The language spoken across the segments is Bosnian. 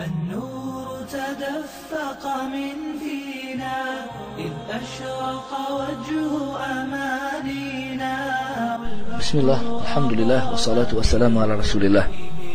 النور تدفق من فينا إذ أشرق وجه أمانينا. بسم الله الحمد لله والصلاة والسلام على رسول الله.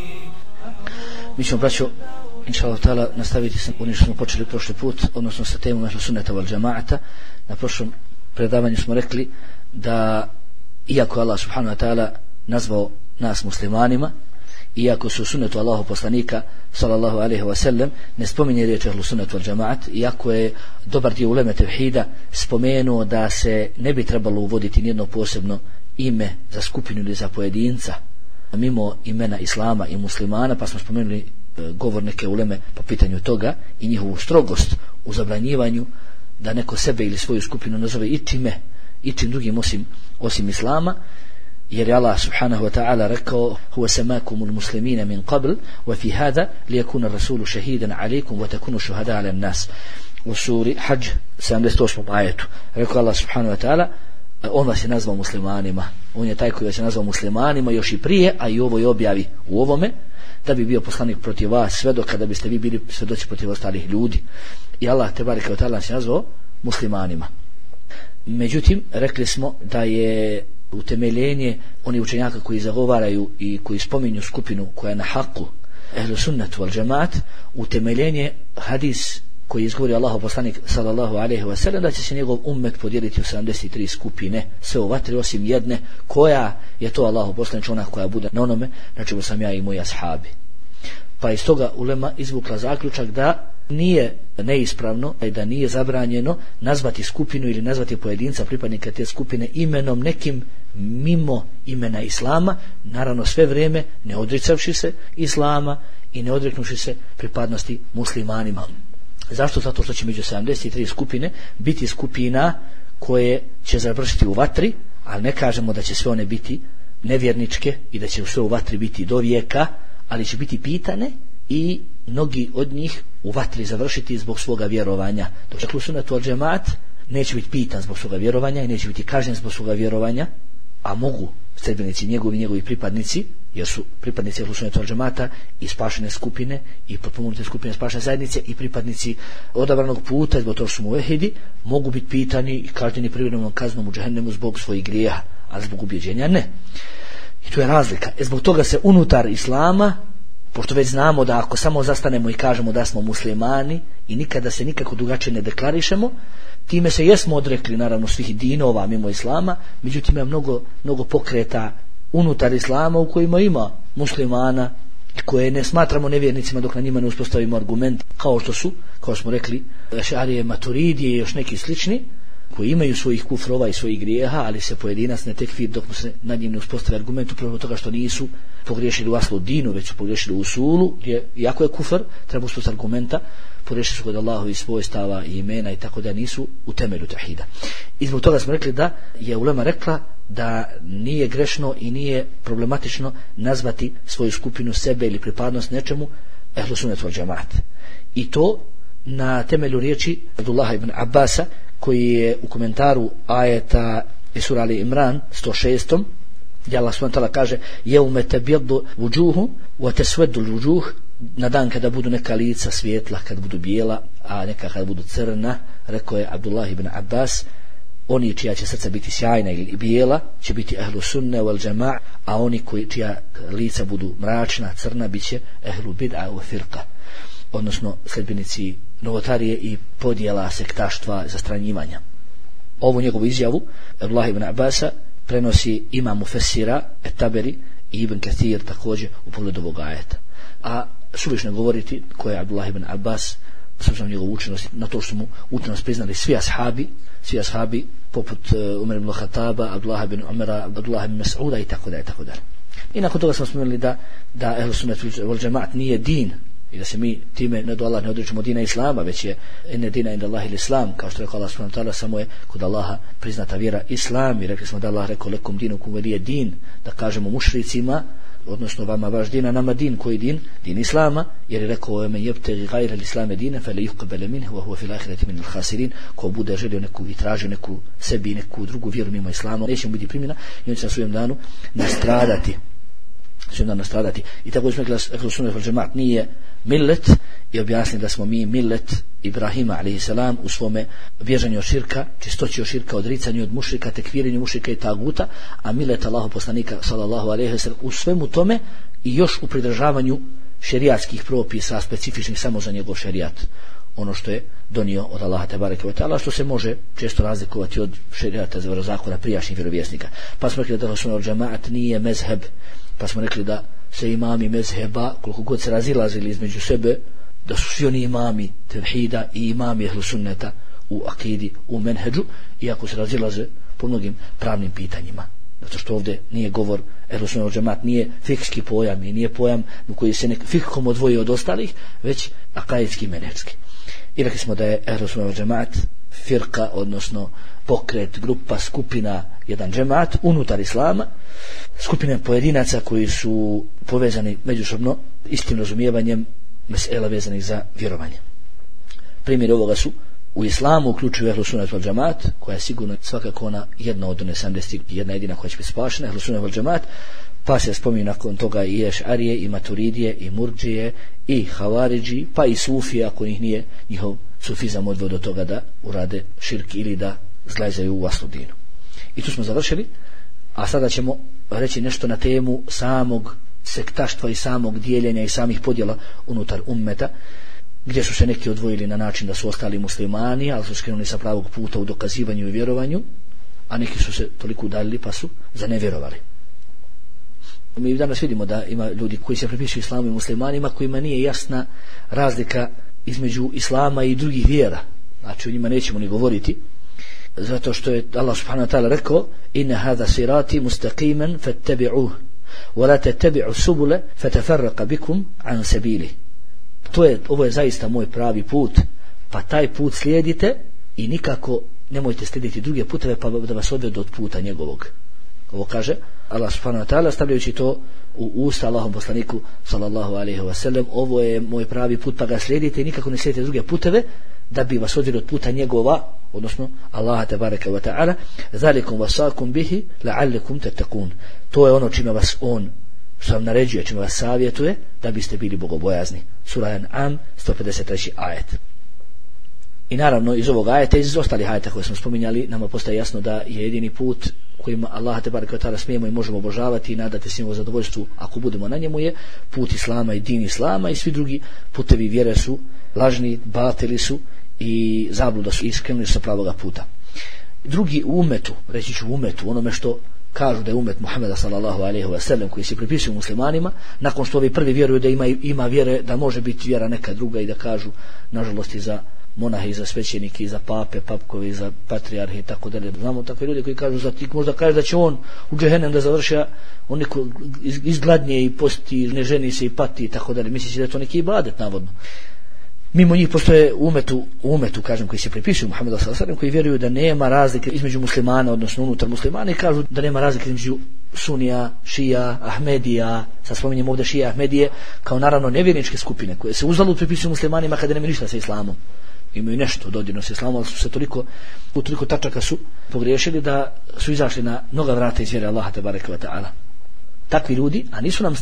Mi ćemo, braćo, inša Allah ta'ala, nastaviti sa onim što smo počeli prošli put, odnosno sa temom ehlu sunneta wal džamaata. Na prošlom predavanju smo rekli da iako Allah subhanahu wa ta'ala nazvao nas muslimanima, iako su sunnetu Allahu poslanika sallallahu alejhi ve sellem ne spominje riječ ehlu sunnet wal džamaat, iako je dobar dio uleme tevhida spomenuo da se ne bi trebalo uvoditi nijedno posebno ime za skupinu ili za pojedinca mimo imena islama i muslimana, pa smo spomenuli govor neke uleme po pitanju toga i njihovu strogost u zabranjivanju da neko sebe ili svoju skupinu nazove ičim drugim osim islama, jer je Allah subhanahu wa ta'ala rekao: huwa samakumul muslimina min qabl wa fi hada liyakuna rasulu shahidan alaykum wa takunu shuhada ala nas. U suri Hadž 78. ajetu rekao Allah subhanahu wa ta'ala: on vas je nazvao muslimanima, on je taj koji vas je nazvao muslimanima još i prije, a i ovo je objavi u ovome, da bi bio poslanik protiv vas sve do kada biste vi bili svedoci protiv ostalih ljudi. I Allah tebareke ve ta'ala nas je nazvao muslimanima. Međutim, rekli smo da je utemeljenje oni učenjaka koji zagovaraju i koji spominju skupinu koja je na haku ehlu sunnet wal džamaat, utemeljenje hadis koji izgovori Allahov poslanik sallallahu alejhi ve sellem da će se njegov ummet podijeliti u 73 skupine, sve u vatri osim jedne, koja je to Allahov poslanik, ona koja bude na onome na čemu sam ja i moji ashabi. Pa iz toga ulema izvukla zaključak da nije neispravno i da nije zabranjeno nazvati skupinu ili nazvati pojedinca pripadnika te skupine imenom nekim mimo imena islama, naravno sve vrijeme ne odricavši se islama i ne odreknuši se pripadnosti muslimanima. Zašto? Zato što će među 73 skupine biti skupina koje će završiti u vatri, ali ne kažemo da će sve one biti nevjerničke i da će sve u vatri biti do vijeka, ali će biti pitane i mnogi od njih u vatri završiti zbog svoga vjerovanja. Dok ehlu sunnet wal džamaat neće biti pitan zbog svoga vjerovanja i neće biti kažnjen zbog svoga vjerovanja, a mogu sledbenici njegovi pripadnici, jer su pripadnici ehlu sunnet wal džamaata i spašene skupine i potpomognute skupine spašene zajednice i pripadnici odabranog puta, zbog toga su muvehidi, mogu biti pitani i kažnjeni privremenom kaznom u džehennemu zbog svojih grijeha, ali zbog ubjeđenja ne. I tu je razlika. Zbog toga se unutar islama, pošto već znamo da ako samo zastanemo i kažemo da smo muslimani i nikada se nikako drugačije ne deklarišemo, time se jesmo odrekli naravno svih dinova mimo islama, međutim ima mnogo pokreta unutar islama u kojima ima muslimana koje ne smatramo nevjernicima dok na njima ne uspostavimo argument, kao što smo rekli, Ešarije, Maturidije i još neki slični, koji imaju svojih kufrova i svojih grijeha, ali se pojedinac ne tekfir dok mu se nad njim ne uspostavi argument, upravo toga što nisu pogriješili u aslu dinu, već su pogriješili u usulu, iako je kufr, treba uspostaviti argumenta, pogriješili su kod Allahovi svojstava i imena i tako da nisu u temelju tevhida. I zbog toga smo rekli da je ulema rekla da nije grešno i nije problematično nazvati svoju skupinu, sebe ili pripadnost nečemu ehlu sunnet wal džamaat. I to na temelju riječi Abdullaha ibn Abbasa, koji je u komentaru ajeta iz sura Ali Imran 106. gdje Allah subhanahu wa ta'ala kaže: jevme tebjeddu vujuhu wa tesveddu vujuh, na dan kada budu neka lica svijetla, kada budu bijela, a neka kada budu crna. Rekao je Abdullah ibn Abbas, oni čija će srca biti sjajna ili bijela će biti ehlu sunne wal džama', a oni čija lica budu mračna, crna, bit će ehlu bid'a wa firqa, odnosno sledbenici novotarije i podjela, sektaštva, zastranjivanja. Ovu njegovu izjavu Abdullah ibn Abbasa prenosi imam Mufessira Taberi i Ibn Kathir također u pogledu ovog ajeta. A suvišno govoriti ko je Abdullah ibn Abbas s obzirom na njegovu učenost, na to što mu učenost priznali svi ashabi poput Umar ibn Khattaba, Abdullah ibn Umara, Abdullah ibn Mas'uda i tako dalje. I nakon toga smo spomenuli da ehlu sunnet wal džamaat nije din i da se mi time ne do Allah ne odričemo dina islama, već je ene dina inda Allahi l'islam, kao što rekao Allah subhanahu wa ta'ala, samo je kod Allaha priznata vjera islam. I rekli smo da Allah rekao lekum dinukum veliye din, da kažemo mušricima, odnosno vama vaš din, a nama din. Koji din? Din islama, jer je rekao men yabtaghi ghayra al-islam dinan fala yuqbal minhu wa huwa fil akhirati min al-khasirin. Ko bude želio neku i tražio neku sebi neku drugu vjeru mimo islama, neće mu biti primljena i on će na svojem danu nastradati. će onda nastradati. I tako smo rekli da sunnet vel džemaat nije millet i objasnili da smo mi millet Ibrahima a.s. u svome bježanju od širka, čistoći od širka, odricanju od mušrika, tekfirenju mušrika i taguta, a millet Allahu poslanika sallallahu alejhi ve sellem u svemu tome i još u pridržavanju šerijatskih propisa specifičnih samo za njegov šerijat, ono što je donio od Allaha tebareke ve taala, što se može često razlikovati od šerijata za zakona prijašnjih vjerovjesnika. Pa smo rekli da sunnet vel džemaat nije mezheb, pa smo rekli da se imami mezheba, koliko god se razilazili između sebe, da su svi oni imami tevhida i imami ehlu sunneta u akidi, u menheđu, iako se razilaze po mnogim pravnim pitanjima. Zato što ovdje nije govor, ehlu sunnet vel džemaat nije fikski pojam i nije pojam u koji se fikkom odvoji od ostalih, već akaidski, menheđski. I rekli smo da je ehlu sunnet vel džemaat firka, odnosno pokret, grupa, skupina, jedan džemaat unutar islama, skupine pojedinaca koji su povezani međusobno istim razumijevanjem mesela vezanih za vjerovanje. Primjer ovoga su u islamu uključuju ehlu sunnet vel džemaat, koja je sigurno svakako ona jedna od one 70, jedna jedina koja će biti spašena, ehlu sunnet vel džemaat, pa se spominju nakon toga i ešarije, i maturidije, i murdžije, i havaridži, pa i sufije, ako ih nije njihov sufizam odveo do toga da urade širk ili da zglajzaju u asludinu. I tu smo završili, a sada ćemo reći nešto na temu samog sektaštva i samog dijeljenja i samih podjela unutar ummeta, gdje su se neki odvojili na način da su ostali muslimani, ali su skrenuli sa pravog puta u dokazivanju i vjerovanju, a neki su se toliko udaljili pa su zanevjerovali. Mi danas vidimo da ima ljudi koji se pripisuju islamu i muslimanima kojima nije jasna razlika između islama i drugih vjera. Znači o njima nećemo ni govoriti, zato što je Allah subhanahu wa ta'ala rekao: inna hadha sirati mustaqiman fattabi'uhu wa la tattabi'u subula fatafarraqa bikum an sabili. Ovo je zaista moj pravi put, pa taj put slijedite i nikako nemojte slijediti druge puteve pa da vas odvedu od puta njegovog. Ovo kaže Allah subhanahu wa ta'ala stavljajući to u usta Allahom poslaniku sallallahu alejhi ve sellem: ovo je moj pravi put pa ga slijedite i nikako ne slijedite druge puteve da bi vas odveli od puta njegova, odnosno Allaha tebareke ve ta'ala. Zalikum wasakum bihi la'allakum tattaqun. To je ono čime vas on, što vam naređuje, čime vas savjetuje da biste bili bogobojazni. Sura An'am 153. ajet. I naravno iz ovog ajeta i iz ostalih ajeta koje smo spominjali nama postaje jasno da je jedini put kojim Allaha tebareke ve ta'ala smijemo i možemo obožavati i nadati se njegovom zadovoljstvu ako budemo na njemu je put islama i din islama, i svi drugi putevi vjere su lažni, batili su i zabluda su, iskrenuli sa pravoga puta. Drugi u umetu, reći ću umetu, onome što kažu da je umet Muhameda sallallahu alejhi ve sellem, koji se pripisuju muslimanima, nakon što ovi prvi vjeruju da ima vjere, da može biti vjera neka druga, i da kažu nažalost i za monahe, i za svećenike, i za pape, papkove, i za patrijarhe i tako dalje. Znamo takve ljudi koji kažu za ti možda kaže da će on u džehennem da završi, on neko izgladnije i posti, ne ženi se i pati i tako dalje, misleći da je to neki ibadet navodno. Mimo njih postoje umetu, kažem, koji se pripisuju Muhammedu sallallahu alejhi ve sellem, koji vjeruju da nema razlike između muslimana, odnosno unutar muslimana, i kažu da nema razlike između sunija, šija, ahmedija. Sad spominjem ovdje šija, ahmedije kao naravno nevjerničke skupine koje se uzalud pripisuju muslimanima kada nemaju ništa sa islamom. Imaju nešto dodirno sa islamom, ali su se toliko tačaka su pogriješili da su izašli na mnoga vrata iz vjere Allaha tebareke ve ta'ala. Takvi ljudi, a nisu nam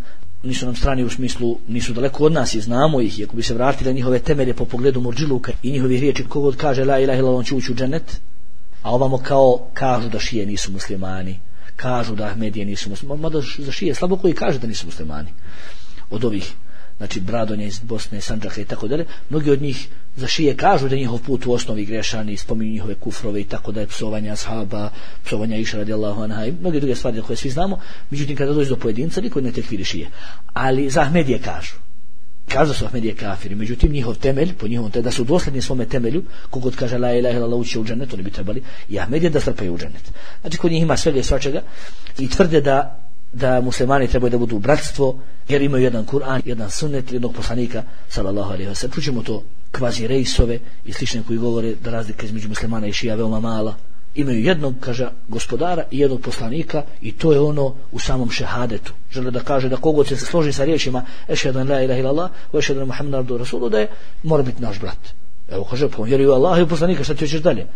strani u smislu, nisu daleko od nas i znamo ih, i ako bi se vratili njihove temelje po pogledu murdžiluka i njihovih riječi, kogod kaže la ilaha illallah on će ući u džennet, a ovamo kao kažu da šije nisu muslimani, kažu da ahmedije nisu muslimani, mada za šije slabo koji kaže da nisu muslimani od ovih, znači Bradonja iz Bosne, Sandžaka i tako dalje. Mnogi od njih za šije kažu da je njihov put u osnovi grešan i spominju njihove kufrove i tako da je psovanja ashaba, psovanja Iša radijallahu anha i mnoge druge stvari koje svi znamo. Međutim, kada dođe do pojedinca, niko ne tekfiri šije. Ali za ahmedije kažu da su ahmedije kafiri. Međutim, njihov temelj, po njihovom da su dosljedni svome temelju, kogod kaže la ilaha illallah ući u džennet, oni bi trebali i ahmedije da strpaju u džennet. Znači, kod njih ima svega i svačega i tvrde da muslimani trebaju da budu bratstvo, jer imaju jedan Kur'an, jedan sunnet, jednog poslanika sallallahu alejhi ve sellem. Čućemo to kvazi rejsove i slične koji govore da razlika između muslimana i šija veoma mala. Imaju jednog, kaže, gospodara i jednog poslanika, i to je ono u samom šehadetu. Žele da kaže da kogod se složi sa riječima ešhedu en la ilaha illallah wa ešhedu enne Muhammeden abduhu rasuluhu, da je mora biti naš brat. Evo kaže, pa on vjeruje u Allaha i u poslanika, šta ti hoćeš dalje?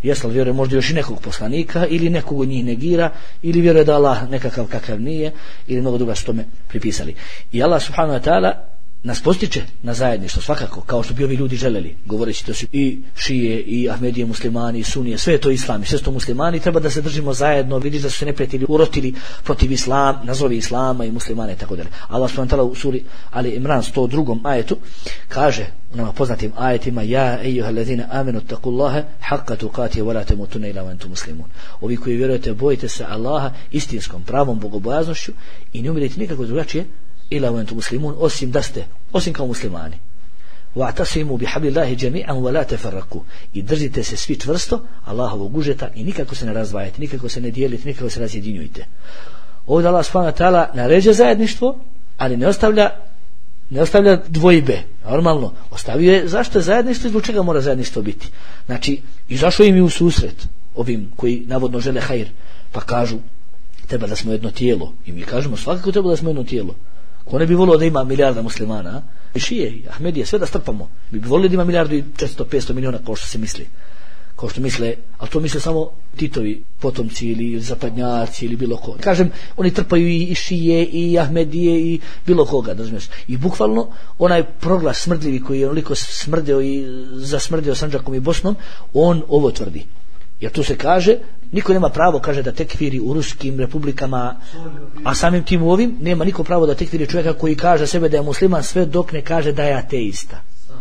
Jesli vjeruje možda još i nekog poslanika, ili nekog od njih negira, ili vjeruje da Allah nekakav kakav nije, ili mnogo druga što tome pripisali. I Allah subhanahu wa ta'ala nas postiče na zajedništvo, svakako, kao što bi ovi ljudi želeli, govoreći to su i šije, i Ahmedije, muslimani, i sunije, sve je to islam, i sve su to muslimani, treba da se držimo zajedno, vidiš da su se neprijatelji urotili protiv islam, nazovi islama i muslimane i tako dalje. Allah subhanahu wa ta'ala u suri Ali Imran 102. ajetu kaže u nama poznatim ajetima: ja ejuhallazina amenu taqullaha haqqa tuqatihi wa la tamutunna illa wa antum muslimun. Ovi koji vjerujete, bojite se Allaha istinskom, pravom bogobojaznošću i ne umirite nikako drugačije ila wa antum muslimun, osim kao muslimani. Wa'tasimu bihablillahi jami'an wa la tafarraqu. I držite se svi čvrsto Allahovog užeta i nikako se ne razdvajate, nikako se ne dijelite, nikako se razjedinjujte. Ovdje Allah subhanahu wa ta'ala naređuje zajedništvo, ali ne ostavlja dvojbe. Normalno, ostavio je zašto je zajedništvo i zbog čega mora zajedništvo biti. Znači, izašao im i u susret ovim koji navodno žele hajr, pa kažu treba da smo jedno tijelo. I mi kažemo svakako treba da smo jedno tijelo. Ko ne bi volio da ima milijarda muslimana, i šije, i Ahmedije, sve da strpamo. Mi bi volili da ima milijardu i 400-500 miliona, kao što se misli. Kao što misle, ali to misle samo Titovi potomci ili zapadnjaci ili bilo ko. Kažem, oni trpaju i šije, i Ahmedije, i bilo koga, da znaš. I bukvalno, onaj proglas smrdljivi koji je onoliko smrdeo i zasmrdeo Sandžakom i Bosnom, on ovo tvrdi. Jer tu se kaže, niko nema pravo, kaže, da tekfiri u ruskim republikama, a samim tim u ovim, nema niko pravo da tekfiri čovjeka koji kaže sebe da je musliman sve dok ne kaže da je ateista.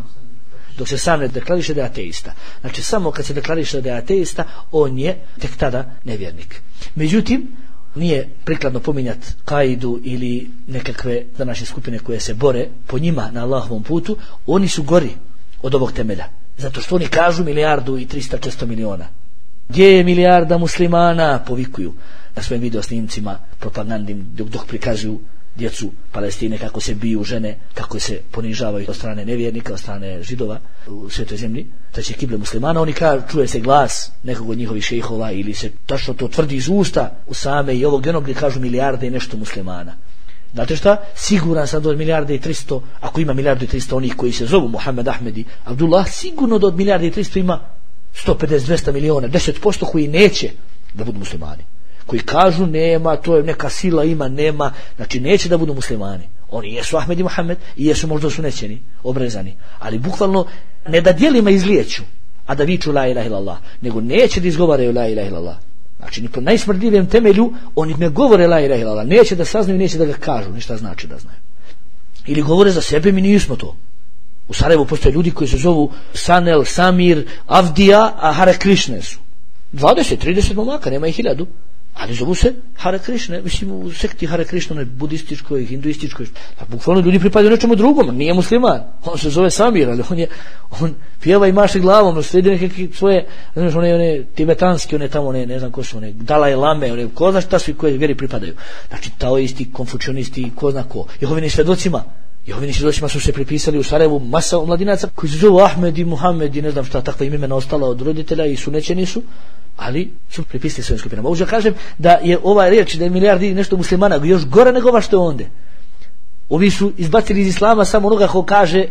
Dok se sam ne deklariše da je ateista. Znači, samo kad se deklariše da je ateista, on je tek tada nevjernik. Međutim, nije prikladno pominjati Kaidu ili nekakve današnje skupine koje se bore po njima na Allahovom putu. Oni su gori od ovog temelja. Zato što oni kažu 1.300.400 miliona. Gdje je milijarda muslimana, povikuju na svojim videosnimcima propagandnim dok prikazuju djecu Palestine kako se biju žene, kako se ponižavaju od strane nevjernika, od strane židova u svetoj zemlji, treće kible muslimana. Oni čuje se glas nekog od njihovih šejhova ili se tačno to tvrdi iz usta u same i ovog jednog gdje kažu milijarde i nešto muslimana. Znate šta? Siguran sam da od 1.300.000, ako ima 1.300.000 onih koji se zovu Muhammed, Ahmed i Abdullah, sigurno da od 1.300.000 ima 150-200 miliona, 10% koji neće da budu muslimani, koji kažu nema, to je neka sila ima, nema, znači neće da budu muslimani. Oni jesu Ahmed i Muhammed i jesu možda sunećeni, obrezani, ali bukvalno ne da dijelima izliječu, a da viču la ilaha illallah, nego neće da izgovaraju la ilaha illallah. Znači ni po najsmrdljivijem temelju oni ne govore la ilaha illallah, neće da saznaju, neće da ga kažu, ništa znači da znaju. Ili govore za sebe, mi nismo to. U Sarajevu postoje ljudi koji se zovu Sanel, Samir, Avdija, a Hare Krišne su 20-30 momaka, nema ih 1000, ali zovu se Hare Krišne, mislim u sekti Hare Krišne, budističkoj, hinduističkoj, pa bukvalno ljudi pripadaju nečemu drugom, nije musliman, on se zove Samir, ali on pjeva i maše glavom, slijedi neke svoje, znaš, one tibetanski, one tamo, ne znam ko su, one Dalaj Lame, ko zna šta su koje vjeri pripadaju, znači taoisti, konfucionisti, ko zna ko, Jehovini svjedocima su se pripisali u Sarajevu masa mladinaca koji se zovu Ahmed i Muhammed i ne znam šta, takva imena ostala od roditelja i sunećeni su, ali su pripisali svojim skupinama. Uđe kažem da je ova riječ da je milijardi i nešto muslimana još gore nego ova što je onda. Ovi su izbacili iz islama samo onoga ko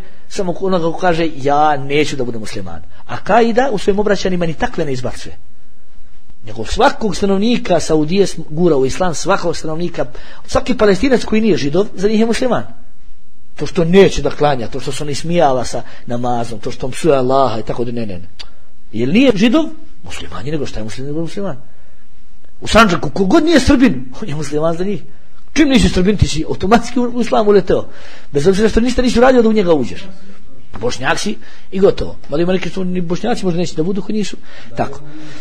kaže ja neću da budem musliman. A Kaida u svojim obraćanjima ni takve ne izbacuje. Nego svakog stanovnika Saudije gura u islam, svakog stanovnika, svaki Palestinac koji nije židov, za njih je musliman. To što neće da klanja, to što se ne smijava sa namazom, to što psuje Allaha i tako da ne. Jer nije židov, musliman je, nego šta je musliman? U Sandžaku, kogod nije Srbin, on je musliman za njih. Čim nisi Srbin, ti si automatski u islamu uleteo. Bez obzira što ništa nisi uradio da u njega uđeš. Bošnjak si i gotovo. Mada ima neki što ni Bošnjaci možda neće da budu koji nisu. Tako.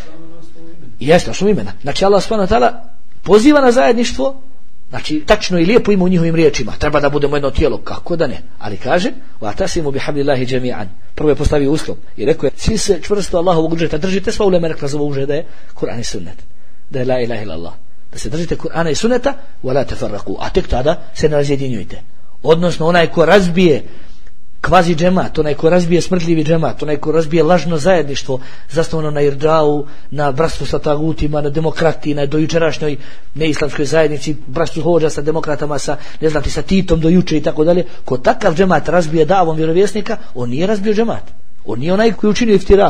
Jeste, su imena. Znači Allah subhanahu wa ta'ala poziva na zajedništvo. Znači, tačno i lijepo ima u njihovim riječima. Treba da budemo jedno tijelo. Kako da ne? Ali kaže, wa'tasimu bihablillahi jami'an. Prvo je postavio uslov i rekao je, svi se čvrsto Allahovog užeta držite, sva ulema rekla za ovo uže da je Kur'an i sunnet. Da je la ilaha illallah. Da se držite Kur'ana i sunneta, wa la tafarraqu. A tek tada se ne razjedinjujte. Odnosno, onaj ko razbije kvazi džemat, onaj ko razbije smrtljivi džemat, onaj ko razbije lažno zajedništvo zasnovano na irdžau, na bratstvu sa tagutima, na demokratiji, na dojučerašnjoj neislamskoj zajednici, bratstvu hođa sa demokratama, sa Titom do juče i tako dalje. Ko takav džemat razbije davom vjerovjesnika, on nije razbio džemat. On nije onaj koji učinio iftirak,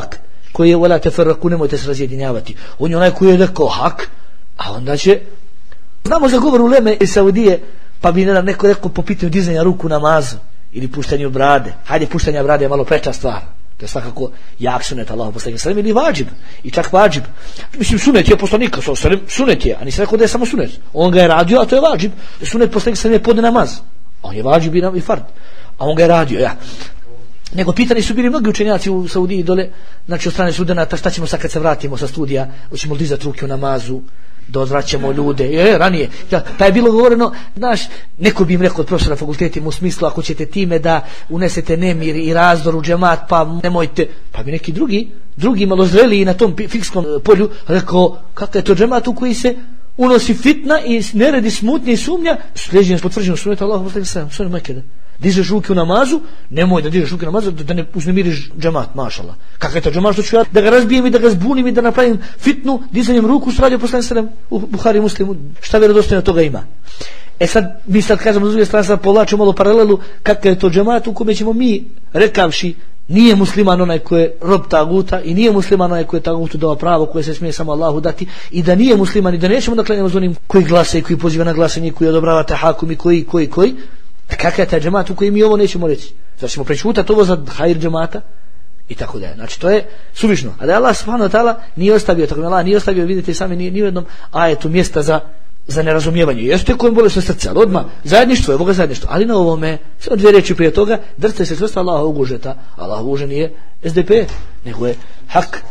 koji je wala tafarraqu, nemojte se razjedinjavati. On je onaj koji je rekao hak, a onda će, znamo za govor uleme iz Saudije, pa bi neko rekao po pitanju dizanja ruku namazu ili puštanju brade. Hajde, puštanja brade je malo preča stvar. To je svakako jak sunet Allahu poslanika sallam ili vađib. I čak vađib. Mislim, sunet je poslanika sallam, sunet je, a nisi rekao da je samo sunet. On ga je radio, a to je vađib. Sunet poslanika sallam je podne namaz. On je vađib i fard. A on ga je radio, ja. Nego pitani su bili mnogi učenjaci u Saudiji dole, znači od strane studenata, šta ćemo sad kad se vratimo sa studija, hoćemo li dizati ruke u namazu, da odvraćamo ljude, ranije, pa je bilo govoreno, znaš, neko bi im rekao od profesora fakultetima u smislu, ako ćete time da unesete nemir i razdor u džemat, pa nemojte, pa bi neki drugi malo zreli i na tom fikskom polju rekao, kakav je to džemat u koji se unosi fitna i neredi, smutnje i sumnja, sljeđenje potvrđeno suneta Allahu poslanika sallam, sunet Mekede. Dižeš ruke u namazu, nemoj da dižeš ruke u namazu, da ne uznemiriš džemat, mašala. Kakav je to džemat, što ću ja da ga razbijem i da ga zbunim i da napravim fitnu, dizanjem ruku, sradio poslanik sallam u Buhari i Muslimu, šta vjerodostojno toga ima. Sad, mi sad kažemo, s druge strane, sad povlačimo malo paralelu, kakav je to džemat u kome ćemo mi, rekavši, nije musliman onaj koji je rob taguta i nije musliman onaj koji je tagutu dao pravo koje se smije samo Allahu dati i da nije musliman i da nećemo da klanjamo s onim koji glasa i koji poziva na glasanje, koji odobrava tahakum i koji. Kakav je taj džemat u koji mi ovo nećemo reći? Znači ćemo prečutati ovo za hajr džemata i tako dalje. Znači to je suvišno. A da Allah subhanahu wa ta'ala nije ostavio, tako Allah nije ostavio, vidite sami, ni u jednom ajetu mjesta za nerazumijevanje. Jeste kojim bolesno srce, ali odmah zajedništvo, evo ga zajedništvo. Ali na ovome, samo 2 riječi prije toga, drce se svrsta Allahovog užeta. Allahov užet nije SDP, nego je hak,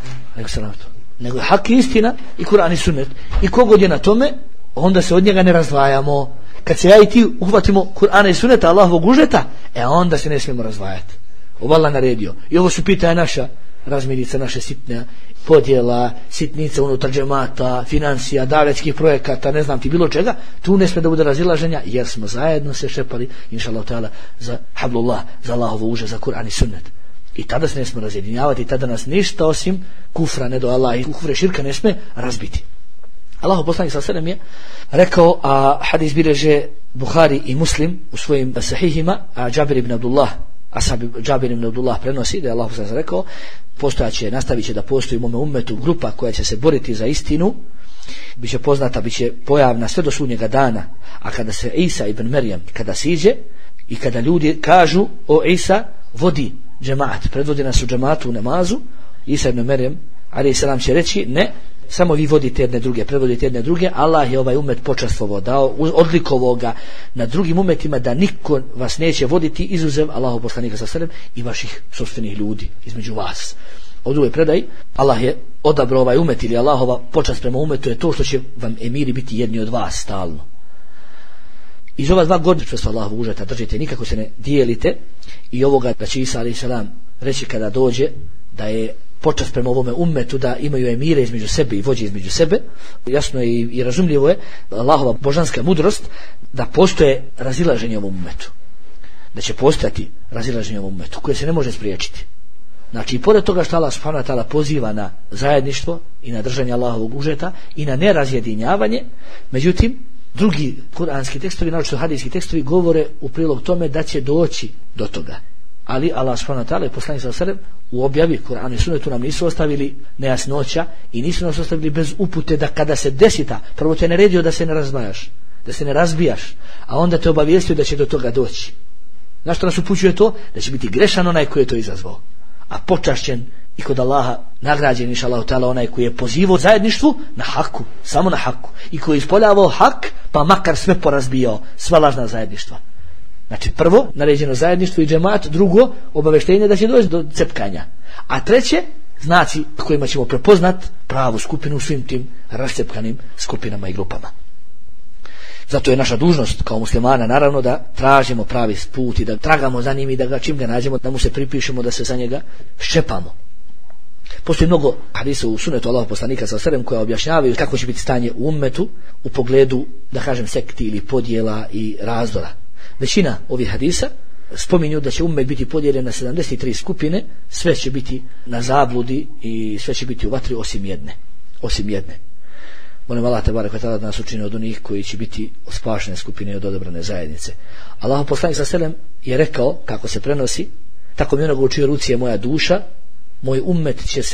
nego je hak i istina i Kur'an i sunnet. I kogod je na tome, onda se od njega ne razdvajamo. Kad se ja i ti uhvatimo Kur'ana i sunneta Allahovog užeta, onda se ne smijemo razdvajati. Ovo Allah naredio. I ovo su pitanja naša razmirica, naše sitne podjela, sitnice unutar džemata, financija, davetskih projekata, ne znam ti bilo čega. Tu ne smije da bude razilaženja, jer smo zajedno se šepali, inšallahu ta'ala, za hablullah, za Allahovo uže, za Kur'an i sunnet. I tada se ne smije razjedinjavati, i tada nas ništa osim kufra, ne do Allah i kufre širka ne smije razbiti. Allahu poslanik sallallahu alejhi ve sellem je rekao, a hadis bilježe Buhari i Muslim u svojim sahihima, a Džabir ibn Abdullah, Džabir ibn Abdullah prenosi da je Allahu poslanik rekao, nastavit će da postoji u mome ummetu grupa koja će se boriti za istinu, biće poznata, biće pojavna sve do sudnjega dana, a kada se Isa ibn Merjem, kada siđe i kada ljudi kažu, o Isa vodi džemaat, predvodi nas u džematu u namazu, Isa ibn Merjem alejhi selam će reći, ne, samo vi vodite jedne druge, predvodite jedne druge. Allah je ovaj umet počastvovao, dao, odlikovao ga na drugim umetima da niko vas neće voditi izuzev Allahu poslanika sallallahu alejhi ve sellem i vaših sopstvenih ljudi između vas. U drugoj predaji Allah je odabrao ovaj umet, ili Allahova počast prema umetu je to što će vam emiri biti jedni od vas stalno. Iz ova 2 godine čvrsto Allahovog užeta držite, nikako se ne dijelite, i ovoga da će Isa alejhi selam reći kada dođe da je počast prema ovome ummetu, da imaju emire između sebe i vođe između sebe. Jasno je i razumljivo je Allahova božanska mudrost da postoje razilaženje ovom ummetu, da će postojati razilaženje ovom ummetu koje se ne može spriječiti. Znači, i pored toga što Allah subhanahu wa ta'ala poziva na zajedništvo i na držanje Allahovog užeta i na nerazjedinjavanje, međutim drugi kuranski tekstovi, naročito hadijski tekstovi, govore u prilog tome da će doći do toga. Ali Allah subhanahu wa ta'ala i poslanik sallallahu alejhi ve sellem u objavi Kur'ana i sunnetu nam nisu ostavili nejasnoća i nisu nas ostavili bez upute da kada se desi prvo te naredio da se ne razdvajaš, da se ne razbijaš, a onda te obavijestio da će do toga doći. Na što nas upućuje to? Da će biti grešan onaj koji je to izazvao, a počašćen i kod Allaha nagrađen inšallahu ta'ala onaj koji je pozivao zajedništvu na haku, samo na haku, i koji je ispoljavao hak pa makar sve porazbijao, sva lažna zajedništva. Znači, prvo, naređeno zajedništvo i džemat, drugo, obaveštenje da će doći do cepkanja. A treće, znaci kojima ćemo prepoznat pravu skupinu u svim tim rascepkanim skupinama i grupama. Zato je naša dužnost kao muslimana, naravno, da tražimo pravi put i da tragamo za njim i da ga čim ga nađemo, da mu se pripišemo, da se za njega ščepamo. Postoji mnogo hadisa u sunnetu Allahov poslanika sallallahu alejhi ve sellem koja objašnjavaju kako će biti stanje u ummetu u pogledu, da kažem, sekti ili podjela i razdora. Većina ovih hadisa spominju da će ummet biti podijeljen na 73 skupine, sve će biti na zabludi i sve će biti u vatri osim jedne. Molim Allah te barek ve taala da nas učini od onih koji će biti spašene skupine i od odabrane zajednice. Allahov poslanik sallallahu alejhi ve sellem je rekao, kako se prenosi, tako mi onoga u čijoj ruci je moja duša, moj ummet će se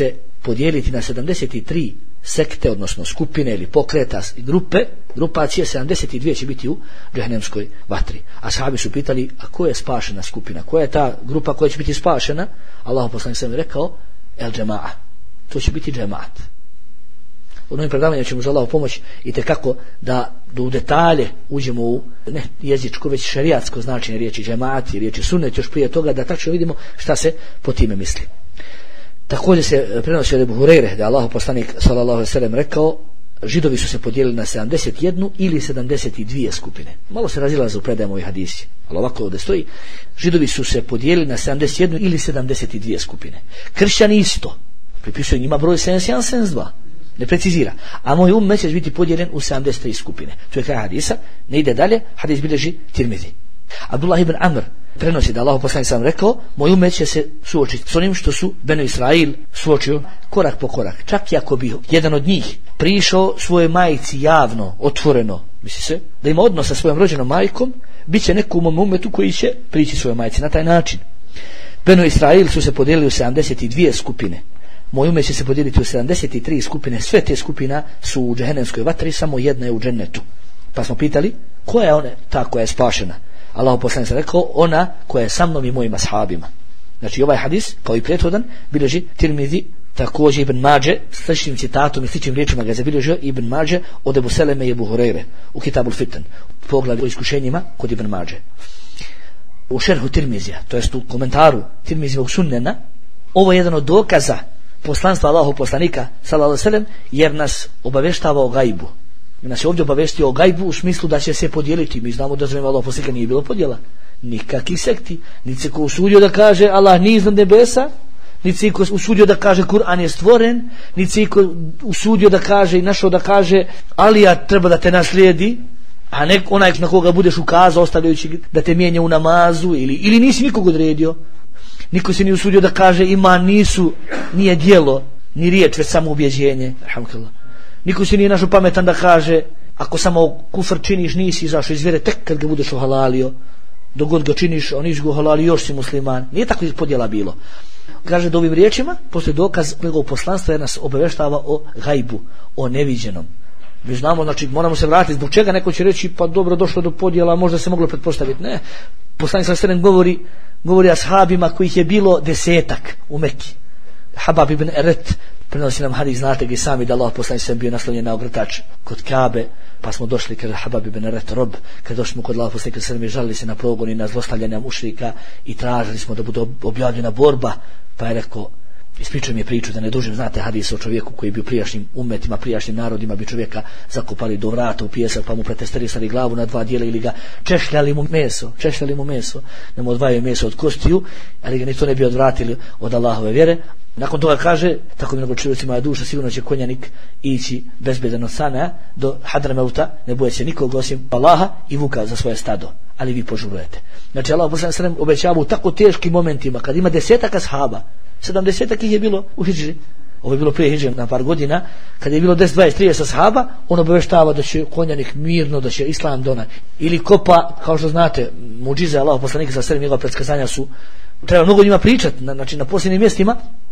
podijeliti na 73 sekte, odnosno skupine ili pokreta i grupacije, 72 će biti u džehennemskoj vatri. Ashabi su pitali, a koja je spašena skupina? Koja je ta grupa koja će biti spašena? Allahu poslanik sallallahu alejhi ve sellem rekao, el džema'a. To će biti džemaat. U novim predavanjima ćemo za Allahu pomoć i tekako da u detalje uđemo u ne jezičko, već šerijatsko značenje riječi džemaat i riječi sunnet, još prije toga da tačno vidimo šta se po time misli. Također se prenosi od Ebu Hurajre da je Allahu poslanik sallallahu alejhi ve sellem rekao, Židovi su se podijelili na 71 ili 72 skupine. Malo se razilaze u predajama ovih hadisi, ali ovako ovdje stoji, Židovi su se podijelili na 71 ili 72 skupine. Kršćani isto, pripisuje njima broj 71, 72, ne precizira, a moj ummet će biti podijeljen u 73 skupine. To je kraj hadisa, ne ide dalje, hadis bilježi Tirmizi. Abdullah ibn Amr prenosi da Allahu poslanik sam rekao, moj ummet će se suočiti s onim što su Benu Israil suočio korak po korak. Čak i ako bi jedan od njih prišao svojoj majci javno, otvoreno, misli se, da ima odnos sa svojom rođenom majkom, bit će neko u mom ummetu koji će prići svojoj majci na taj način. Benu Israil su se podijelili u 72 skupine. Moj ummet će se podijeliti u 73 skupine. Sve te skupina su u džehennemskoj vatri, samo jedna je u džennetu. Pa smo pitali, koja je ona ta koja je spašena? Allahu poslanik je rekao, ona koja je sa mnom i mojim ashabima. Znači ovaj hadis, kao i prethodan, bilježi Tirmizi, također Ibn Mađe, sličnim citatom i sličnim riječima ga je zabilježio Ibn Mađe od Ebu Seleme i Ebu Hurajre u Kitabul Fitan, poglavlju o iskušenjima kod Ibn Mađe. U šerhu Tirmizija, to jest u komentaru Tirmizijevog sunnena, ovo je jedan od dokaza poslanstva Allahu poslanika sallallahu alejhi ve sellem, jer nas obavještava o gajbu. I nas je ovdje obavestio o gajbu u smislu da će se podijeliti. Mi znamo da za vrijeme Allahu poslanika nije bilo podjela, nikakvih sekti, niti se ko usudio da kaže Allah nije iznad nebesa, niti se ko usudio da kaže Kur'an je stvoren, niti se ko usudio da kaže i našao da kaže Alija treba da te naslijedi, a ne onaj na koga budeš ukazao ostavljajući da te mijenja u namazu, ili nisi nikog odredio. Niko se nije usudio da kaže iman nije djelo ni riječ, već samo ubjeđenje. Alhamdulillah. Niko se nije našao pametan da kaže ako samo kufr činiš nisi izašao iz vjere tek kad ga budeš ohalalio, dok god ga činiš on nisi ga ohalalio još si musliman. Nije tako podjela bilo. Kaže da ovim riječima postoji dokaz njegovog poslanstva jer nas obaveštava o gajbu, o neviđenom. Mi znamo, znači moramo se vratiti zbog čega neko će reći pa dobro došlo do podjela, možda se moglo pretpostaviti. Ne, poslanik sallallahu alejhi ve sellem govori ashabima kojih je bilo 10 u Mekki. Habab ibn Eret prenosi nam hadis, znate ga i sami da Allah poslanik sam bio naslonjen na ogrtač kod Kabe, pa smo došli kada Habab ibn Eret rob, kada došli smo kod Allah poslanika sallallahu alejhi ve sellem, žalili se na progon i na zlostavljanje mušrika i tražili smo da bude objavljena borba, pa je rekao, ispričao mi je priču da ne dužim, znate hadis o čovjeku koji je bio prijašnjim ummetima, prijašnjim narodima, bi čovjeka zakopali do vrata u pijesak pa mu pretesterisali glavu na 2 dijela ili ga češljali mu meso, da mu odvajaju meso od kostiju, ali ga ni to ne bi odvratili od Allahove vjere. Nakon toga kaže, tako mi nego čovjeci moja duša, sigurno će konjanik ići bezbedan od Sana do Hadrameuta, ne boje se nikog osim Allaha i vuka za svoje stado, ali vi požurujete. Znači Allah poslanik sallallahu alejhi ve sellem obećava u tako teškim momentima kad ima 10 ashaba, 70 ih je bilo u hidži, ovo je bilo prije hidže na par godina, kad je bilo 10, 20, 30 ashaba, on obaveštava da će konjanik mirno, da će islam donati. Ili kopa, kao što znate, muđize Allahu poslanika sallallahu alejhi ve sellem, njegova predskazanja su, treba mnogo njima pričati, znači na posljednjim mjestima,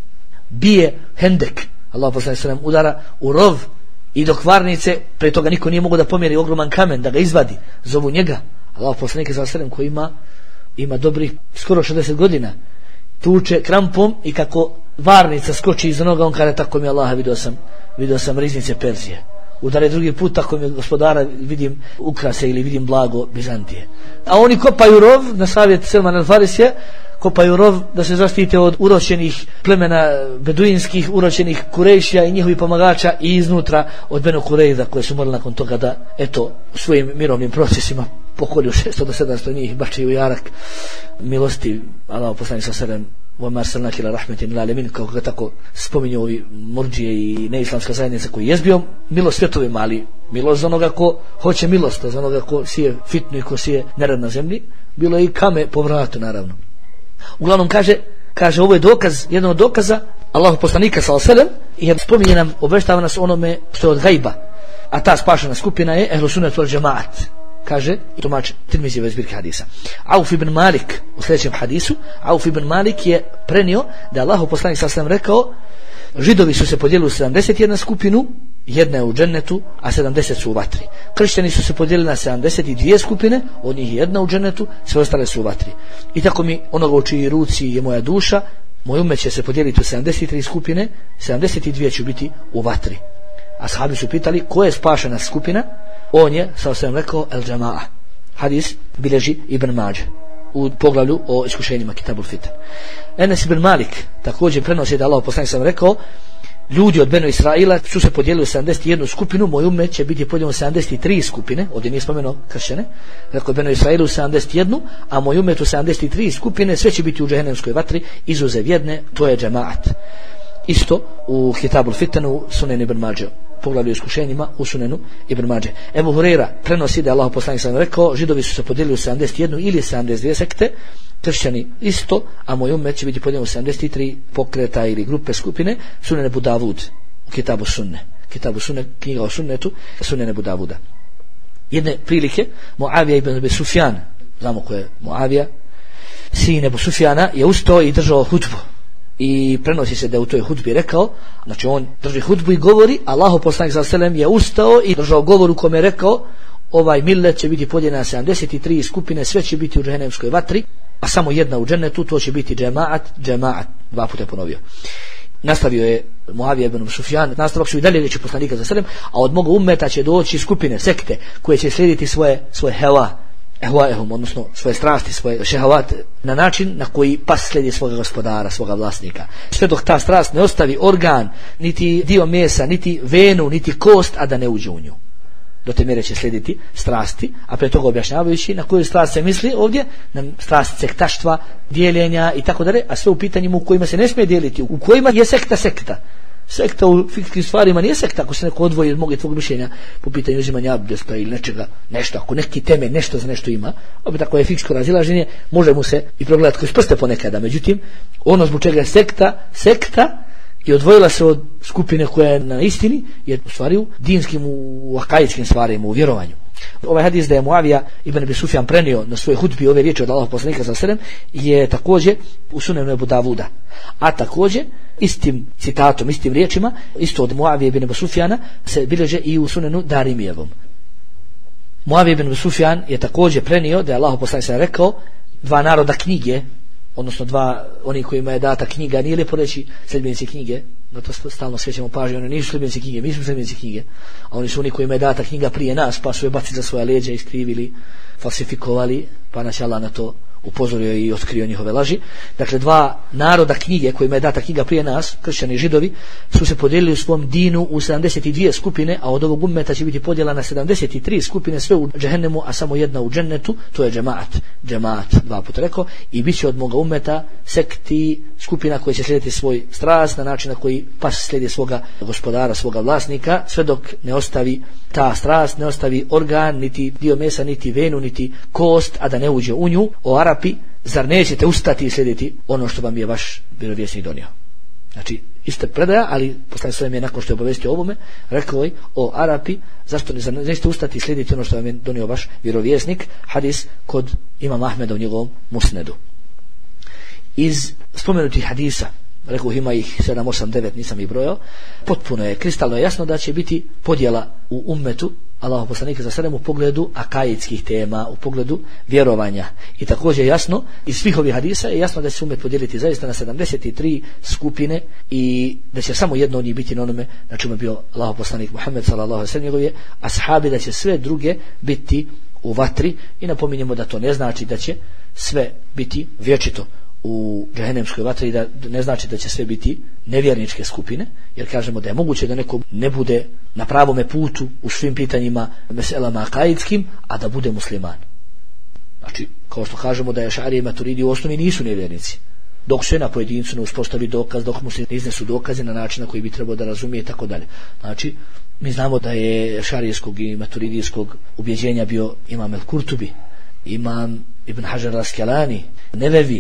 bije hendek, Allah poslanik sallallahu alejhi ve sellem udara u rov i dok varnice, pre toga niko nije mogao da pomjeri ogroman kamen, da ga izvadi, zovu njega, Allah poslanik sallallahu alejhi ve sellem koji ima dobrih skoro 60 godina, tuče krampom i kako varnica skoči iza noga, on kaže tako mi Allaha vidio sam riznice Perzije. Udare drugi put, tako mi gospodara vidim ukrase ili vidim blago Bizantije. A oni kopaju rov, na savjet Selman al-Farisija, kopaju rov da se zaštite od uročenih plemena beduinskih, uročenih Kurejšija i njihovih pomagača i iznutra od Benu Kurejza koje su morali nakon toga da u svojim mirovnim procesima pokolju 600 do 700 njih bače u jarak milosti. Allah poslanik sallallahu alejhi ve sellem وَمَا أَرْسَلْنَاكَ إِلَّا رَحْمَةً لِلْعَالَمِينَ, kako ga tako spominju ovi murdžije i neislamska zajednica koji je bio milost svjetovima, ali milost za onoga ko hoće milost, za onoga ko sije fitnu i ko sije nered na zemlji, bilo je i kame po vratu naravno. Uglavnom kaže ovo je dokaz, jedan od dokaza Allahu poslanika sallallahu alejhi ve sellem, i spominje nam, obavještava nas onome što je od gajba, a ta spašena skupina je ehlu sunnet wal džemaat. Kaže tumač Tirmizijeve zbirke hadisa. Auf ibn Malik u sljedećem hadisu, Auf ibn Malik je prenio da je Allahu poslanik sallallahu alejhi ve sellem rekao Židovi su se podijelili u 71 skupinu, jedna je u džennetu, a 70 su u vatri. Kršćani su se podijelili na 72 skupine, od njih jedna u džennetu, sve ostale su u vatri. I tako mi onoga u čiji ruci je moja duša, moj umet će se podijeliti u 73 skupine, 72 će biti u vatri. Ashabi su pitali ko je spašena skupina, on je, sao sam rekao, el džama'a. Hadis bilježi Ibn Mađe u poglavlju o iskušenjima Kitabul Fitan. Enes ibn Malik također prenosi da Allah poslanik sam rekao, ljudi od Benu Israila su se podijelili u 71 skupinu, moj umet će biti podijeljen u 73 skupine, ovdje nije spomenuo kršćane, rekao Benu Israilu u 71, a moj umet u 73 skupine, sve će biti u džehennemskoj vatri, izuzev jedne, to je džemaat. Isto u Kitabul Fitanu Sunen Ibn Mađe, poglavlju iskušenjima u Sunenu Ibn Mađe. Ebu Hureyra prenosi da Allah poslanik sam rekao, židovi su se podijelili u 71 ili 72 sekte, kršćani isto, a moj umet će biti podijeljen u 73 pokreta ili grupe skupine, Sunen Ebu Davud u Kitabu Sunne. Kitabu Sunne, knjiga o sunnetu, Sunen Ebu Davuda. Jedne prilike, Muavija ibn Abi Sufjan, znamo ko je Muavija, sin Ebu Sufjana, je ustao i držao hudbu. I prenosi se da u toj hudbi rekao, znači on drži hudbu i govori, Allahu poslanik sallallahu alejhi ve sellem je ustao i držao govor u kome je rekao, ovaj millet će biti podijeljen na 73 skupine, sve će biti u džehennemskoj vatri, a samo jedna u džennetu, to će biti džemaat, dva puta je ponovio. Nastavio je Muavija ibn Sufjan, nastavak su i dalje reći poslanika sallallahu alejhi ve sellem, a od moga ummeta će doći skupine, sekte, koje će slijediti svoje ehvaehum, odnosno svoje strasti, svoje šehavat, na način na koji pas slijedi svoga gospodara, svoga vlasnika. Sve dok ta strast ne ostavi organ, niti dio mesa, niti venu, niti kost, a da ne uđe u nju. Do te mjere će slijediti strasti, a pre toga objašnjavajući na koju strast se misli ovdje, na strast sektaštva, dijeljenja i tako dalje, a sve u pitanjima u kojima se ne smije dijeliti, u kojima je sekta. Sekta u fikskim stvarima nije sekta, ako se neko odvoji od moga tvog mišljenja po pitanju uzimanja abdesta ili nečega, nešto, ako neki temelj nešto za nešto ima, opet ako je fiksko razilaženje, može mu se i progledati kroz prste ponekada. Međutim, ono zbog čega je sekta i odvojila se od skupine koja je na istini, je u stvari u dinskim, u akajitskim stvarima, u vjerovanju. Ovaj hadis da je Muavija ibn Abi Sufjan prenio na svoj hudbi ove riječi od Allaha poslanika sallallahu alejhi ve sellem je također u Sunenu Ebu Davuda. A također istim citatom, istim riječima, isto od Muavije ibn Abi Sufjana se bilježe i u Sunenu Darimijevom. Muavija ibn Abi Sufjan je također prenio da je Allaha poslanik sallallahu alejhi ve sellem rekao, dva naroda knjige, odnosno dva, oni kojima je data knjiga, nije lijepo reći sljedbenici knjige, na to stalno svećamo pažnju, oni nisu sljedbenici knjige, mi smo sljedbenici knjige, a oni su oni kojima je data knjiga prije nas, pa su je bacili za svoja leđa, iskrivili, falsifikovali, pa nas Allah na to upozorio i otkrio njihove laži. Dakle, dva naroda knjige kojima je data knjiga prije nas, kršćani i židovi, su se podijelili u svom dinu u 72 skupine, a od ovog ummeta će biti podjela na 73 skupine, sve u džehennemu, a samo jedna u džennetu, to je džemaat, dva puta rekao, i bit će od moga ummeta sekti, skupina koja će slijediti svoj strast na način na koji pas slijedi svoga gospodara, svoga vlasnika, sve dok ne ostavi ta strast, ne ostavi organ, niti dio mesa, niti venu, niti kost, a da ne uđe u nju. O Arapi, zar nećete ustati i slijediti ono što vam je vaš vjerovjesnik donio? Znači, ista predaja, ali poslanik sallallahu je nakon što je obavestio ovome, rekao je, o Arapi, zašto nećete ustati i slijediti ono što vam je donio vaš vjerovjesnik? Hadis kod imama Ahmeda u njegovom musnedu. Iz spomenutih hadisa, rekao ima ih 7, 8, 9, nisam ih brojao, potpuno je, kristalno je jasno da će biti podjela u ummetu Allahu poslanika sallallahu alejhi ve sellem u pogledu akajitskih tema, u pogledu vjerovanja. I također jasno, iz svih ovih hadisa je jasno da će se ummet podijeliti zaista na 73 skupine i da će samo jedno od njih biti na onome na čemu je bio Allahu poslanik Muhammed sallallahu alejhi ve sellem, njegovi ashabi, da će sve druge biti u vatri. I napominjemo da to ne znači da će sve biti vječito u džehennemskoj vatri, da ne znači da će sve biti nevjerničke skupine, jer kažemo da je moguće da neko ne bude na pravome putu u svim pitanjima meselama akaitskim, a da bude musliman. Znači, kao što kažemo da je Ešarije i Maturidi u osnovi nisu nevjernici, dok se na pojedincu ne uspostavi dokaz, dok mu se iznesu dokaze na način na koji bi trebao da razumije i tako dalje. Znači, mi znamo da je Ešarijskog i Maturidijskog ubjeđenja bio imam El Kurtubi, imam Ibn Hajar al-Asqalani, Nevevi,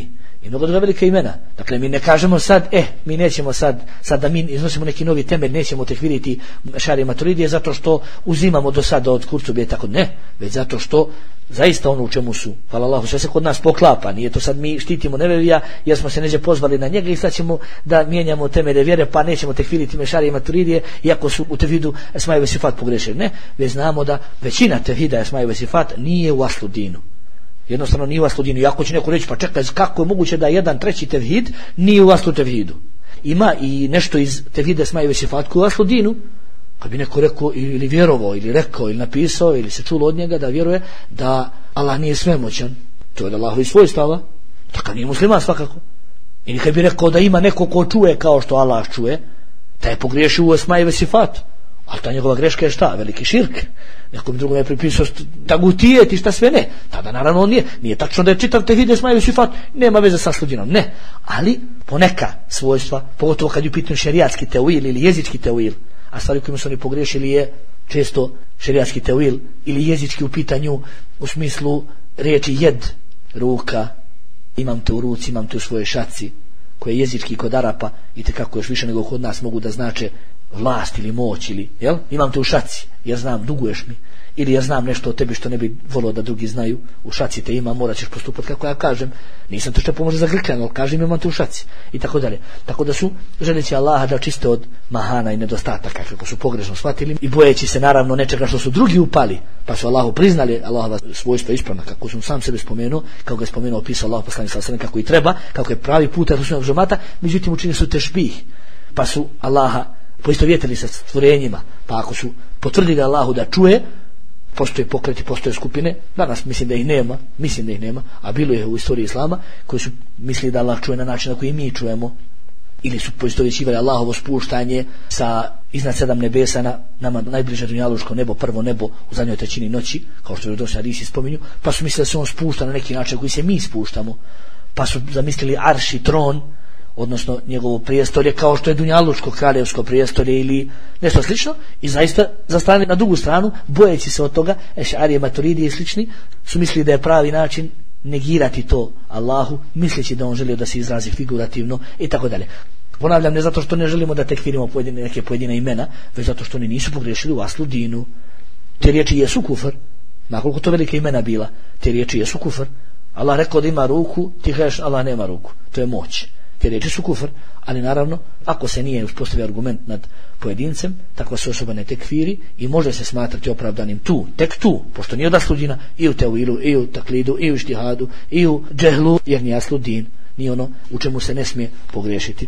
i mnogo druga velika imena. Dakle, mi ne kažemo sad, mi nećemo sad da mi iznosimo neki novi temelj, nećemo tekfiriti Ešarije Maturidije zato što uzimamo do sada od Kurtubije, tako ne, već zato što zaista ono u čemu su, hvala Allahu, sve se kod nas poklapa, nije to sad mi štitimo nevevija jer smo se neđe pozvali na njega i sad ćemo da mijenjamo temelje vjere pa nećemo tekfiriti Ešarije Maturidije iako su u tevhidu Esma i Sifat pogrešili. Ne, već znamo da većina tevhida Esma i Sifat nije u aslu dinu. Jednostavno nije u aslu dinu. Iako će neko reći, pa čekaj, kako je moguće da jedan treći tevhid nije u aslu tevhidu? Ima i nešto iz tevhida Esma i Sifat koji je u aslu dinu. Kad bi neko rekao ili vjerovao ili rekao ili napisao ili se čulo od njega da vjeruje da Allah nije svemoćan, to je od Allahovi svojstava, takav nije musliman svakako. I kad bi rekao da ima neko ko čuje kao što Allah čuje, da je pogriješio u Esma i Sifat. Ali ta njegova greška je šta? Veliki širk. Nekom drugom je pripisao tagutijet i šta sve ne. Tada naravno on nije tačno da je čitav tevhid Esma i Sifat nema veze sa sludinom. Ne. Ali poneka svojstva, pogotovo kad je u pitanju šerijatski teuil ili jezički teuil, a stvari kojima su oni pogriješili je često šerijatski teuil ili jezički u pitanju u smislu riječi jed, ruka, imam te u ruci, imam te u svojoj šaci, koje jezički kod Arapa i tekako još više nego kod nas mogu da znače vlast ili moć ili, jel? Imam te u šaci, ja znam, duguješ mi, ili ja znam nešto o tebi što ne bi volio da drugi znaju, u šaci te ima, morat ćeš postupati kako ja kažem, nisam to što pomože za grkljano, ali kažem imam te u šaci i tako dalje. Tako da su želeći Allaha da čiste od mahana i nedostataka kako su pogrešno shvatili i bojeći se naravno nečega što su drugi upali, pa su Allahu priznali Allahova svojstva ispravna kako sam sam sebe spomenuo, kako ga je spomenuo, opisao Allah poslanik sallallahu alejhi ve sellem kako i treba, kako je pravi put Ehlu sunnet vel džemata, međutim učinili su tešbih, pa su Allaha poistovjetili sa stvorenjima, pa ako su potvrdili Allahu da čuje, postoje pokreti, postoje skupine, danas mislim da ih nema, a bilo je u istoriji Islama koji su mislili da Allah čuje na način na koji mi čujemo, ili su poistovjećivali Allahovo spuštanje sa iznad 7 nebesa na nama najbliže dunjaluško nebo, prvo nebo u zadnjoj trećini noći, kao što je došli hadisi spominju, pa su mislili da se on spušta na neki način koji se mi spuštamo, pa su zamislili arš i tron, odnosno njegovo prijestolje kao što je dunjalučko kraljevsko prijestolje ili nešto slično, i zaista zastane na drugu stranu, bojeći se od toga, Ešarije Maturidije i slični su mislili da je pravi način negirati to Allahu, misleći da on želio da se izrazi figurativno i tako dalje. Ponavljam, ne zato što ne želimo da tekfirimo neke pojedine imena, već zato što oni nisu pogriješili u aslu dinu. Te riječi jesu kufr, nakoliko to velike imena bila, te riječi jesu kufr. Allah rekao da ima ruku, ti kažeš Allah nema ruku, to je moć. Te riječi su kufr, ali naravno ako se nije uspostavio argument nad pojedincem, takva se osoba ne tekfiri i može se smatrati opravdanim tek tu, pošto nije od asludina i u teuilu, i u taklidu, i u štihadu, i u džehlu, jer nije asludin, nije ono u čemu se ne smije pogriješiti.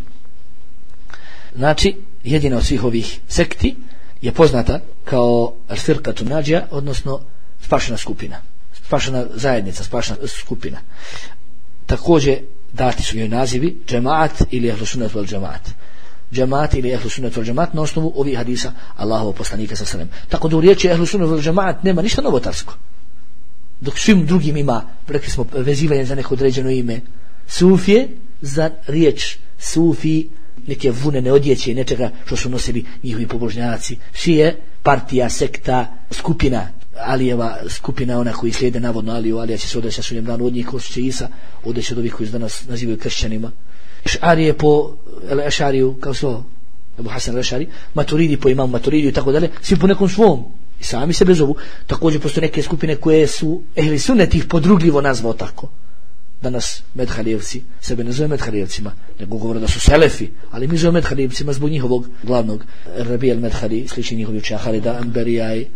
Znači, jedina od svih ovih sekti je poznata kao Al-Firqatu Nađija, odnosno spašena skupina, spašena zajednica, spašena skupina. Također dati su joj nazivi džemaat ili Ehlu sunnet vel džemaat. Džemaat ili Ehlu sunnet vel džemaat na osnovu ovih hadisa Allahovog poslanika sallallahu alejhi ve sellem. Tako da u riječi Ehlu sunnet vel džemaat nema ništa novotarsko. Dok svim drugim ima, rekli smo, vezivanje za neko određeno ime. Sufije za riječ sufi, neke vunene odjeće i nečega što su nosili njihovi pobožnjaci. Šije, partija, sekta, skupina Alijeva, skupina ona koji slijede navodno Aliju, Alija će se odeći na sudnjem danu od njih ko će Isa, odeći od ovih koji se danas nazivaju kršćanima. Ešarije po Ešariju, kao svo Ebu Hasan Ešari, Maturidi po imamu Maturidiju i tako dalje, svi po nekom svom i sami sebe zovu. Također postoje neke skupine koje su Ehli sunnet ih podrugljivo nazvao tako. Danas Medhalijevci sebe ne zove Medhalijevcima, nego govore da su selefi, ali mi zove Medhalijevcima zbog njihovog glavnog Rabi al-Medhali, slični njihovi učenja Halida Amberija i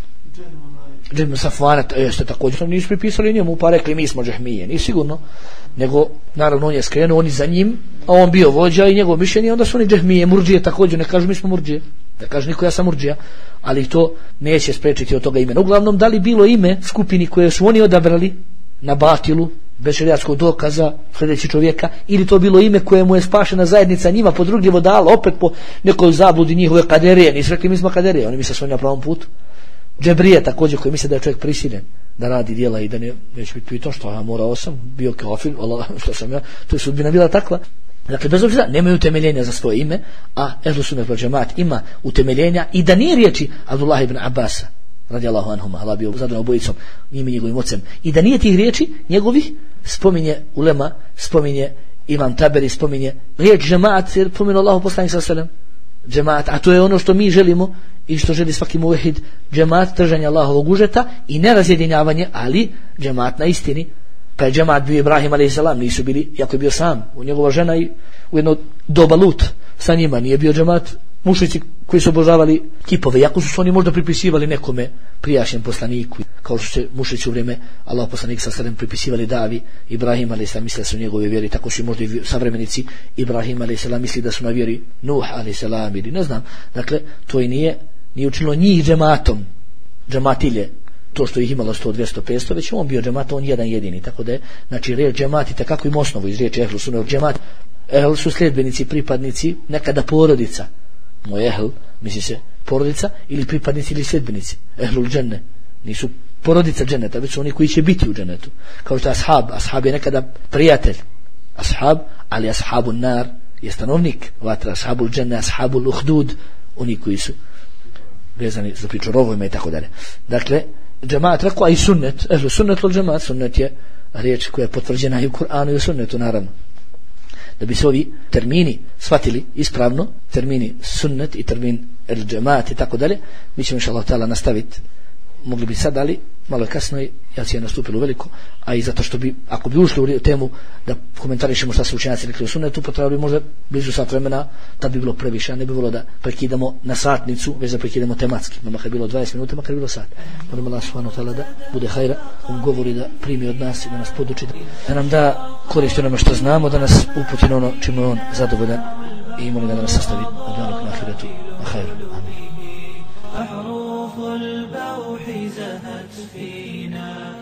Džem Safvana, jeste također nisu pripisali njemu, pa rekli mi smo džahmije, nije sigurno, nego naravno on je skrenuo, oni za njim, a on bio vođa i njegovo mišljenje, onda su oni džahmije, murdžije također, ne kažu mi smo murdžije, ne kaže niko ja sam murdžija, ali to neće spriječiti od toga imena. Uglavnom, da li bilo ime skupini koje su oni odabrali na batilu, bez šerijatskog dokaza sljedeći čovjeka, ili to bilo ime koje mu je spašena zajednica njima podrugljivo dala, opet po nekoj zabludi njihove kaderije, nisu rekli mi smo kaderije, oni misle su na pravom putu. Džebrije također koji misle da je čovjek prisiljen da radi djela i da neće biti pitan što ja morao sam, bio kafir, Allah, što sam ja, to je sudbina bila takva. Dakle, bez obzira, nemaju utemeljenja za svoje ime, a Ehlu sunnet vel džemaat ima utemeljenja i da nije riječi Abdullah ibn Abbasa, radijallahu anhuma, Allah bio zadovoljan obojicom, njim i njegovim ocem. I da nije tih riječi njegovih, spominje ulema, spominje Imam Taberi, spominje riječ džemaat, jer pomenuo Allahu poslanik sallallahu alejhi ve sellem džemaat, a to je ono što mi želimo i što želi svaki muvehid, džemaat, držanje Allahovog užeta i nerazjedinjavanje, ali džemaat na istini. Pa je džemaat bio Ibrahim a.s. nisu bili, jako je bio sam, u njegova žena i u jedno doba Lut sa njima, nije bio džemaat mušrici koji su obožavali kipove, jako su oni možda pripisivali nekome prijašnjem poslaniku, kao što se mušrici u vrijeme Allah poslanik sa sredem pripisivali Davi, Ibrahim a.s. misle da su njegove vjeri, tako su možda i savremenici Ibrahim a.s. misli da su na vjeri Nuh a.s. ili ne znam. Dakle, to i nije učinilo njih džematom, džematilje, to što ih imalo 100, 200, 500, već on bio džemat, on jedan jedini, tako da je, znači riječ džemat i takako im osnovu iz riječi ehlu sunnet džemat. Ehl su sljedbenici, pripadnici, nekada porodica. Moj ehl, misli se porodica ili pripadnici ili sljedbenici. Ehlul dženne, nisu porodica dženeta, već su oni koji će biti u dženetu. Kao što je ashab je nekada prijatelj. Ashab, ali ashabun nar je stanovnik vatra, ashabul dženne, ashabul uhdud, oni koji su vezani za priču rovovima i tako dalje. Dakle, džemaat rekao, a i sunnet, ehlu sunnet ul džemaat, sunnet je riječ koja je potvrđena i u Kur'anu i u sunnetu, naravno. Da bi se ovi termini shvatili ispravno, termini sunnet i termin el džemaat i tako dalje, mi ćemo inša Allah ta'ala nastaviti, mogli bi sad, ali malo je kasno i ja si je nastupilo veliko, a i zato što bi, ako bi ušli u temu da komentarišemo šta su učenjaci rekli o sunnetu, potrebali možda blizu sat vremena, tad bi bilo previše, a ne bi bilo da prekidamo na satnicu, već da prekidamo tematski, no makar bilo 20 minuta, makar bilo sat. Molim Allah subhanahu wa ta'ala da bude hajra, govori da primi od nas i da nas poduči, da nam da koristi onome što znamo, da nas uputi na ono čemu je on zadovoljan i molim da nas sastavi od onog na ahiretu na hajru. Amin. أحرف البوح زهت فينا